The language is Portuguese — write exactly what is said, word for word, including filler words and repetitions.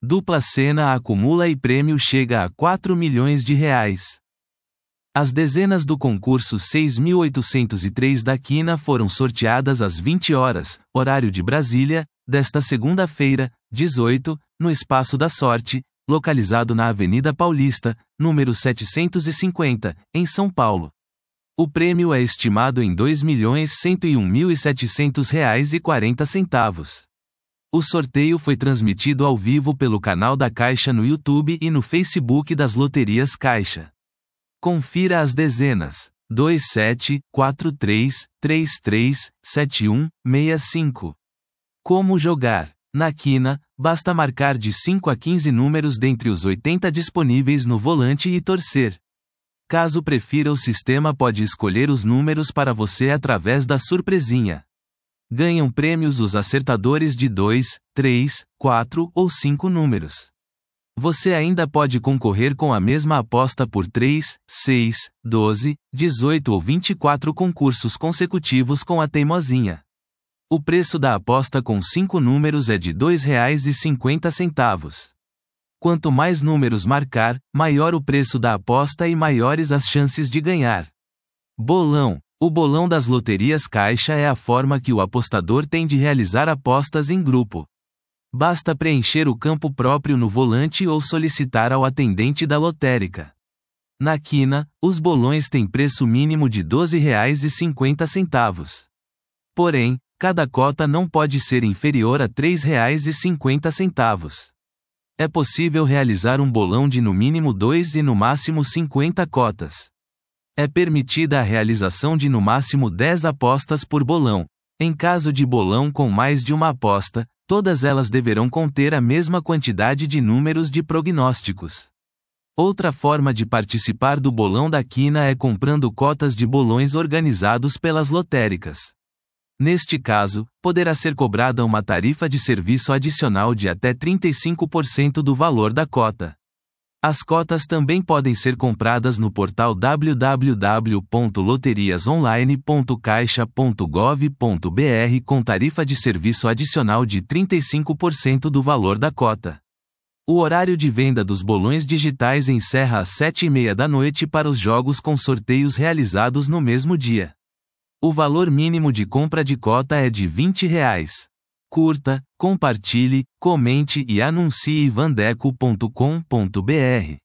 Dupla cena acumula e prêmio chega a quatro milhões de reais. As dezenas do concurso seis mil oitocentos e três da Quina foram sorteadas às vinte horas, horário de Brasília, desta segunda-feira, dezoito, no Espaço da Sorte, localizado na Avenida Paulista, número setecentos e cinquenta, em São Paulo. O prêmio é estimado em dois milhões cento e um mil e setecentos reais e quarenta centavos. O sorteio foi transmitido ao vivo pelo canal da Caixa no YouTube e no Facebook das Loterias Caixa. Confira as dezenas: dois sete, quatro três, três três, sete um, seis cinco. Como jogar? Na Quina, basta marcar de cinco a quinze números dentre os oitenta disponíveis no volante e torcer. Caso prefira, o sistema pode escolher os números para você através da surpresinha. Ganham prêmios os acertadores de dois, três, quatro ou cinco números. Você ainda pode concorrer com a mesma aposta por três, seis, doze, dezoito ou vinte e quatro concursos consecutivos com a teimosinha. O preço da aposta com cinco números é de dois reais e cinquenta centavos. Quanto mais números marcar, maior o preço da aposta e maiores as chances de ganhar. Bolão. O bolão das Loterias Caixa é a forma que o apostador tem de realizar apostas em grupo. Basta preencher o campo próprio no volante ou solicitar ao atendente da lotérica. Na Quina, os bolões têm preço mínimo de doze reais e cinquenta centavos. Porém, cada cota não pode ser inferior a três reais e cinquenta centavos. É possível realizar um bolão de no mínimo dois e no máximo cinquenta cotas. É permitida a realização de no máximo dez apostas por bolão. Em caso de bolão com mais de uma aposta, todas elas deverão conter a mesma quantidade de números de prognósticos. Outra forma de participar do bolão da Quina é comprando cotas de bolões organizados pelas lotéricas. Neste caso, poderá ser cobrada uma tarifa de serviço adicional de até trinta e cinco por cento do valor da cota. As cotas também podem ser compradas no portal w w w ponto loterias online ponto caixa ponto gov ponto b r com tarifa de serviço adicional de trinta e cinco por cento do valor da cota. O horário de venda dos bolões digitais encerra às sete e meia da noite para os jogos com sorteios realizados no mesmo dia. O valor mínimo de compra de cota é de vinte reais. Curta, compartilhe, comente e anuncie vandeco ponto com ponto b r.